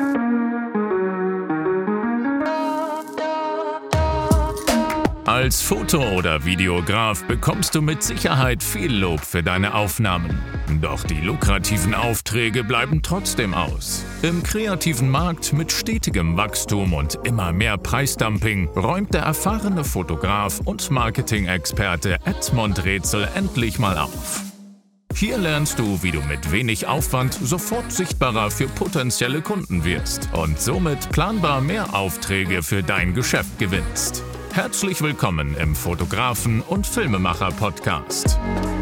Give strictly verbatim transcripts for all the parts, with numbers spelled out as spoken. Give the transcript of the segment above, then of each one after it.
Als Foto- oder Videograf bekommst du mit Sicherheit viel Lob für deine Aufnahmen. Doch die lukrativen Aufträge bleiben trotzdem aus. Im kreativen Markt mit stetigem Wachstum und immer mehr Preisdumping räumt der erfahrene Fotograf und Marketing-Experte Edmond Rätsel endlich mal auf. Hier lernst du, wie du mit wenig Aufwand sofort sichtbarer für potenzielle Kunden wirst und somit planbar mehr Aufträge für dein Geschäft gewinnst. Herzlich willkommen im Fotografen- und Filmemacher-Podcast.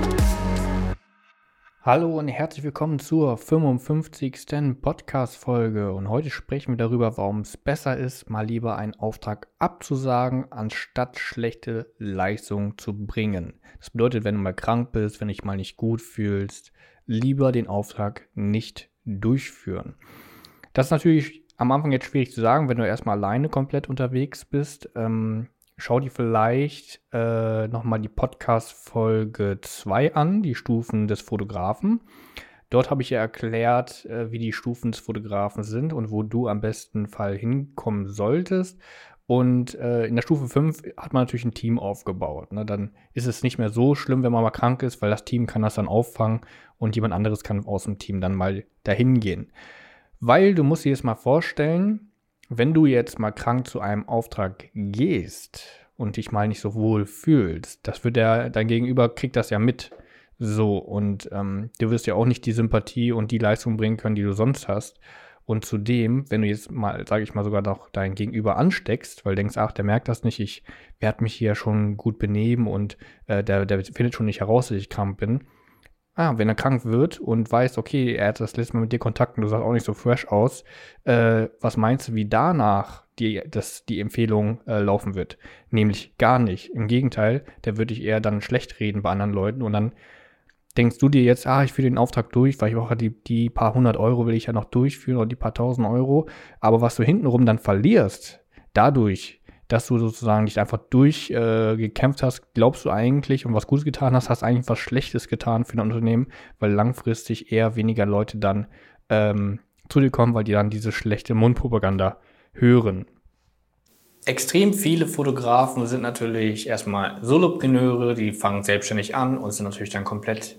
Hallo und herzlich willkommen zur fünfundfünfzigsten Podcast-Folge. Und heute sprechen wir darüber, warum es besser ist, mal lieber einen Auftrag abzusagen, anstatt schlechte Leistung zu bringen. Das bedeutet, wenn du mal krank bist, wenn du dich mal nicht gut fühlst, lieber den Auftrag nicht durchführen. Das ist natürlich am Anfang jetzt schwierig zu sagen, wenn du erstmal alleine komplett unterwegs bist. Ähm, Schau dir vielleicht äh, nochmal die Podcast-Folge zwei an, die Stufen des Fotografen. Dort habe ich ja erklärt, äh, wie die Stufen des Fotografen sind und wo du am besten Fall hinkommen solltest. Und äh, in der Stufe fünf hat man natürlich ein Team aufgebaut. Ne? Dann ist es nicht mehr so schlimm, wenn man mal krank ist, weil das Team kann das dann auffangen und jemand anderes kann aus dem Team dann mal dahin gehen. Weil du musst dir das mal vorstellen, wenn du jetzt mal krank zu einem Auftrag gehst und dich mal nicht so wohl fühlst, das wird der, dein Gegenüber kriegt das ja mit. So, und ähm, du wirst ja auch nicht die Sympathie und die Leistung bringen können, die du sonst hast. Und zudem, wenn du jetzt mal, sage ich mal, sogar noch dein Gegenüber ansteckst, weil du denkst, ach, der merkt das nicht, ich werde mich hier schon gut benehmen und äh, der, der findet schon nicht heraus, dass ich krank bin. Ah, wenn er krank wird und weiß, okay, er hat das letzte Mal mit dir Kontakt und du sahst auch nicht so fresh aus, äh, was meinst du, wie danach die, das, die Empfehlung äh, laufen wird? Nämlich gar nicht. Im Gegenteil, der würde dich eher dann schlecht reden bei anderen Leuten und dann denkst du dir jetzt, ah, ich führe den Auftrag durch, weil ich brauche die, die paar hundert Euro will ich ja noch durchführen oder die paar tausend Euro, aber was du hintenrum dann verlierst, dadurch, dass du sozusagen dich einfach durchgekämpft äh, hast, glaubst du eigentlich und was Gutes getan hast, hast eigentlich was Schlechtes getan für dein Unternehmen, weil langfristig eher weniger Leute dann ähm, zu dir kommen, weil die dann diese schlechte Mundpropaganda hören. Extrem viele Fotografen sind natürlich erstmal Solopreneure, die fangen selbstständig an und sind natürlich dann komplett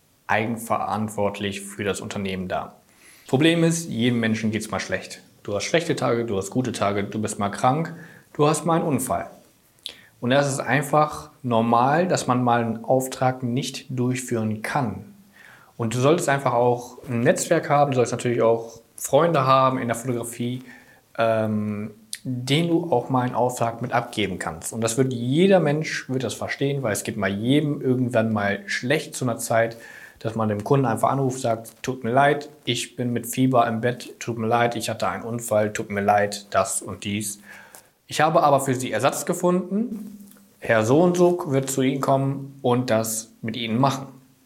eigenverantwortlich für das Unternehmen da. Problem ist, jedem Menschen geht es mal schlecht. Du hast schlechte Tage, du hast gute Tage, du bist mal krank. Du hast mal einen Unfall. Und das ist einfach normal, dass man mal einen Auftrag nicht durchführen kann. Und du solltest einfach auch ein Netzwerk haben, du solltest natürlich auch Freunde haben in der Fotografie, ähm, denen du auch mal einen Auftrag mit abgeben kannst. Und das wird jeder Mensch wird das verstehen, weil es geht mal jedem irgendwann mal schlecht zu einer Zeit, dass man dem Kunden einfach anruft, sagt, tut mir leid, ich bin mit Fieber im Bett, tut mir leid, ich hatte einen Unfall, tut mir leid, das und dies. Ich habe aber für Sie Ersatz gefunden. Herr so und so wird zu Ihnen kommen und das mit Ihnen machen.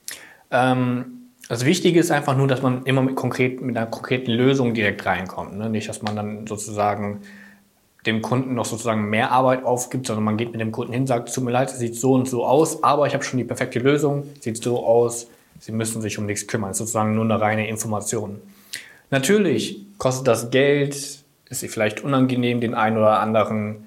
Ähm, das Wichtige ist einfach nur, dass man immer mit, konkret, mit einer konkreten Lösung direkt reinkommt. Ne? Nicht, dass man dann sozusagen dem Kunden noch sozusagen mehr Arbeit aufgibt, sondern man geht mit dem Kunden hin, sagt, tut mir leid, es sieht so und so aus, aber ich habe schon die perfekte Lösung, sieht so aus, Sie müssen sich um nichts kümmern. Es ist sozusagen nur eine reine Information. Natürlich kostet das Geld, ist vielleicht unangenehm, den einen oder anderen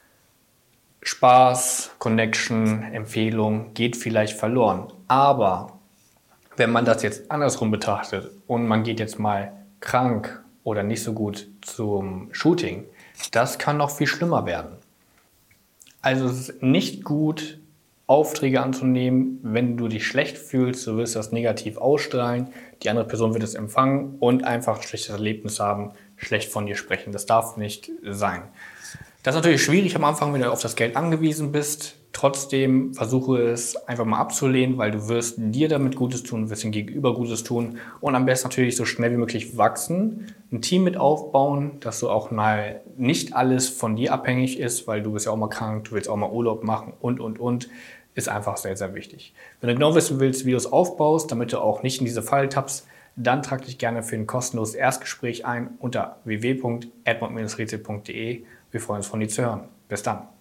Spaß, Connection, Empfehlung geht vielleicht verloren. Aber wenn man das jetzt andersrum betrachtet und man geht jetzt mal krank oder nicht so gut zum Shooting, das kann noch viel schlimmer werden. Also es ist nicht gut, Aufträge anzunehmen, wenn du dich schlecht fühlst, du wirst das negativ ausstrahlen, die andere Person wird es empfangen und einfach ein schlechtes Erlebnis haben, schlecht von dir sprechen. Das darf nicht sein. Das ist natürlich schwierig am Anfang, wenn du auf das Geld angewiesen bist. Trotzdem versuche es einfach mal abzulehnen, weil du wirst dir damit Gutes tun, wirst dem Gegenüber Gutes tun und am besten natürlich so schnell wie möglich wachsen, ein Team mit aufbauen, dass du auch mal nicht alles von dir abhängig ist, weil du bist ja auch mal krank, du willst auch mal Urlaub machen und, und, und. Ist einfach sehr, sehr wichtig. Wenn du genau wissen willst, wie du es aufbaust, damit du auch nicht in diese Falle tappst, dann trag dich gerne für ein kostenloses Erstgespräch ein unter w w w punkt edmond Bindestrich rätsel punkt de. Wir freuen uns, von dir zu hören. Bis dann.